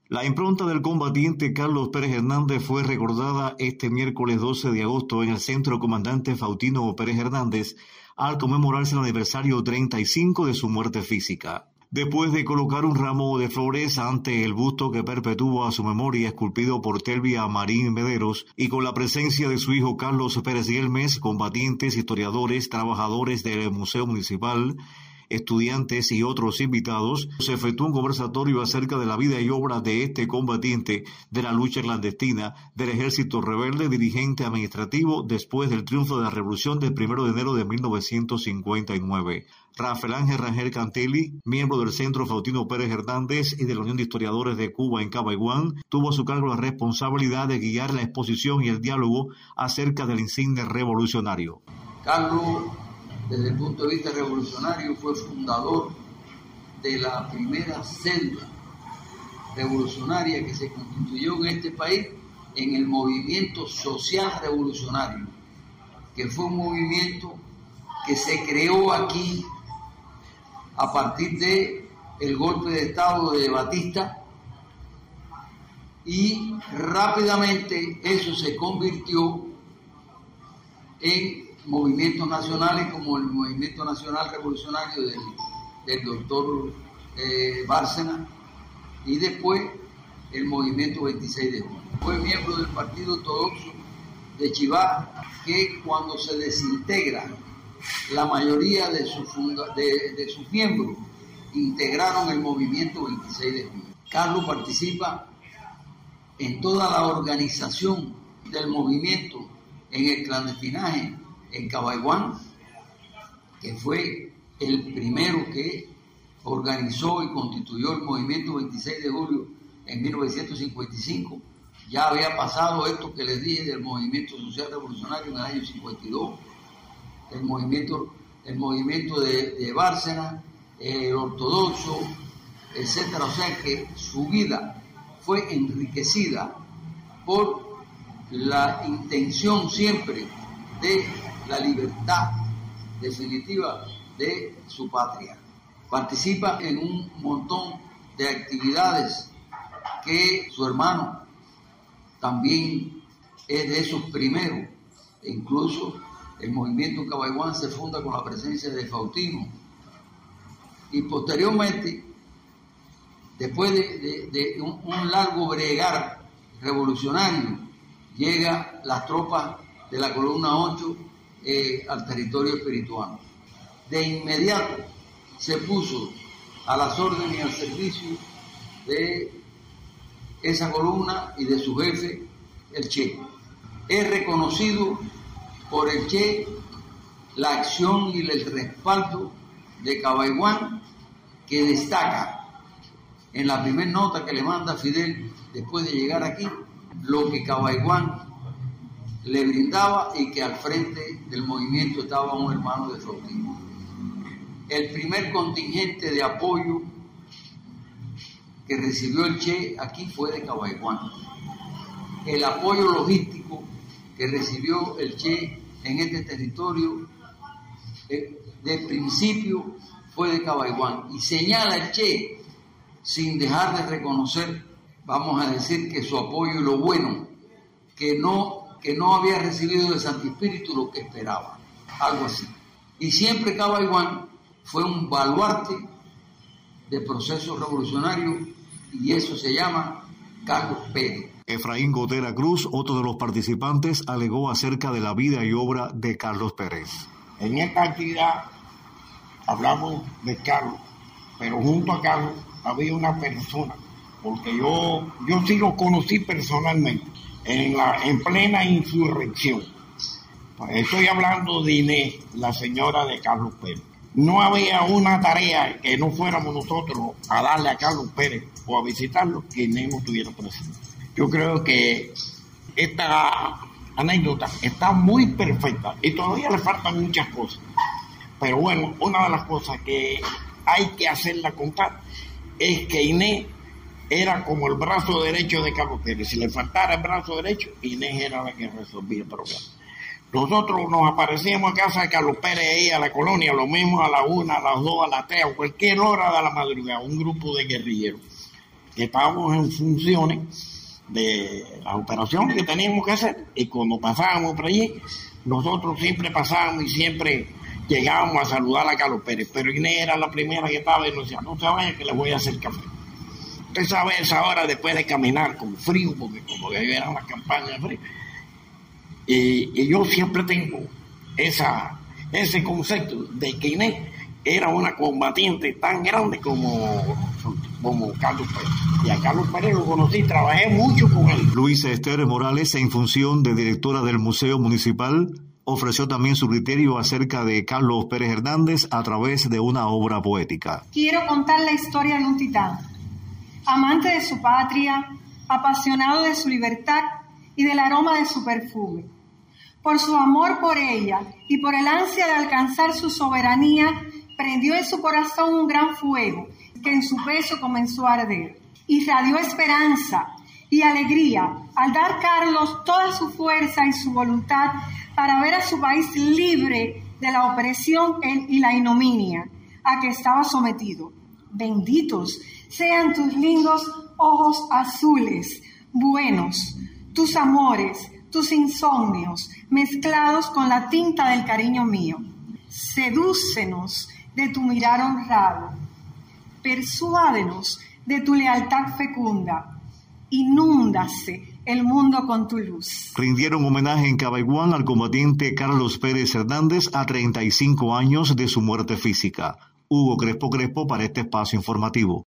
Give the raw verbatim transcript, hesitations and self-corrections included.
La impronta del combatiente Carlos Pérez Hernández fue recordada este miércoles doce de agosto en el Centro Comandante Faustino Pérez Hernández al conmemorarse el aniversario treinta y cinco de su muerte física. Después de colocar un ramo de flores ante el busto que perpetúa su memoria esculpido por Telvia Marín Mederos y con la presencia de su hijo Carlos Pérez Yelmes, combatientes, historiadores, trabajadores del Museo Municipal, estudiantes y otros invitados, se efectuó un conversatorio acerca de la vida y obra de este combatiente de la lucha clandestina del ejército rebelde, dirigente administrativo después del triunfo de la revolución del primero de enero de mil novecientos cincuenta y nueve. Rafael Ángel Rangel Cantelli, miembro del Centro Faustino Pérez Hernández y de la Unión de Historiadores de Cuba en Cabaiguán, tuvo a su cargo la responsabilidad de guiar la exposición y el diálogo acerca del insigne revolucionario. Carlos, desde el punto de vista revolucionario, fue fundador de la primera célula revolucionaria que se constituyó en este país en el movimiento social revolucionario, que fue un movimiento que se creó aquí a partir de el golpe de Estado de Batista, y rápidamente eso se convirtió en movimientos nacionales como el Movimiento Nacional Revolucionario del, del doctor eh, Bárcena, y después el Movimiento veintiséis de junio. Fue miembro del Partido Ortodoxo de Chivá, que cuando se desintegra la mayoría de, su funda, de, de sus miembros integraron el Movimiento veintiséis de junio. Carlos participa en toda la organización del movimiento en el clandestinaje en Cabaiguán, que fue el primero que organizó y constituyó el movimiento veintiséis de julio en mil novecientos cincuenta y cinco. Ya había pasado esto que les dije del movimiento social revolucionario en el año cincuenta y dos, el movimiento, el movimiento de, de Bárcena, el ortodoxo, etcétera. O sea que su vida fue enriquecida por la intención siempre de la libertad definitiva de su patria. Participa en un montón de actividades que su hermano también es de esos primeros. E incluso el movimiento Cabaiguán se funda con la presencia de Faustino. Y posteriormente, después de, de, de un, un largo bregar revolucionario, llega las tropas de la columna ocho eh, al territorio espirituano. De inmediato se puso a las órdenes y al servicio de esa columna y de su jefe, el Che. Es reconocido por el Che la acción y el respaldo de Cabaiguán, que destaca en la primera nota que le manda Fidel después de llegar aquí, lo que Cabaiguán le brindaba y que al frente del movimiento estaba un hermano de Faustino. El primer contingente de apoyo que recibió el Che aquí fue de Cabaiguán. El apoyo logístico que recibió el Che en este territorio eh, de principio fue de Cabaiguán, y señala el Che sin dejar de reconocer, vamos a decir, que su apoyo y lo bueno, que no que no había recibido de Santo Espíritu lo que esperaba, algo así. Y siempre Cabaiguán fue un baluarte de procesos revolucionarios, y eso se llama Carlos Pérez. Efraín Gotera Cruz, otro de los participantes, alegó acerca de la vida y obra de Carlos Pérez. En esta actividad hablamos de Carlos, pero junto a Carlos había una persona, porque yo, yo sí lo conocí personalmente, en, la, en plena insurrección. Estoy hablando de Inés, la señora de Carlos Pérez. No había una tarea que no fuéramos nosotros a darle a Carlos Pérez o a visitarlo que Inés no estuviera presente. Yo creo que esta anécdota está muy perfecta y todavía le faltan muchas cosas. Pero bueno, una de las cosas que hay que hacerla contar es que Inés era como el brazo derecho de Carlos Pérez. Si le faltara el brazo derecho, Inés era la que resolvía el problema. Nosotros nos aparecíamos a casa de Carlos Pérez ahí a la colonia, lo mismo a la una, a las dos, a las tres, a cualquier hora de la madrugada, un grupo de guerrilleros. que estábamos en funciones de las operaciones que teníamos que hacer, y cuando pasábamos por allí, nosotros siempre pasábamos y siempre llegábamos a saludar a Carlos Pérez, pero Inés era la primera que estaba y nos decía, no se vaya que le voy a hacer café. Usted sabe esa hora después de caminar con frío, porque como que era una campaña de frío. Y, y yo siempre tengo esa, ese concepto de que Inés era una combatiente tan grande como, como Carlos Pérez. Y a Carlos Pérez lo conocí, trabajé mucho con él. Luisa Esther Morales, en función de directora del Museo Municipal, ofreció también su criterio acerca de Carlos Pérez Hernández a través de una obra poética. Quiero contar la historia de un titán, amante de su patria, apasionado de su libertad y del aroma de su perfume. Por su amor por ella y por el ansia de alcanzar su soberanía, prendió en su corazón un gran fuego que en su pecho comenzó a arder. Irradió esperanza y alegría al dar Carlos toda su fuerza y su voluntad para ver a su país libre de la opresión y la ignominia a que estaba sometido. Benditos sean tus lindos ojos azules, buenos, tus amores, tus insomnios, mezclados con la tinta del cariño mío. Sedúcenos de tu mirar honrado, persuádenos de tu lealtad fecunda, inúndase el mundo con tu luz. Rindieron homenaje en Cabaiguán al combatiente Carlos Pérez Hernández a treinta y cinco años de su muerte física. Hugo Crespo Crespo para este espacio informativo.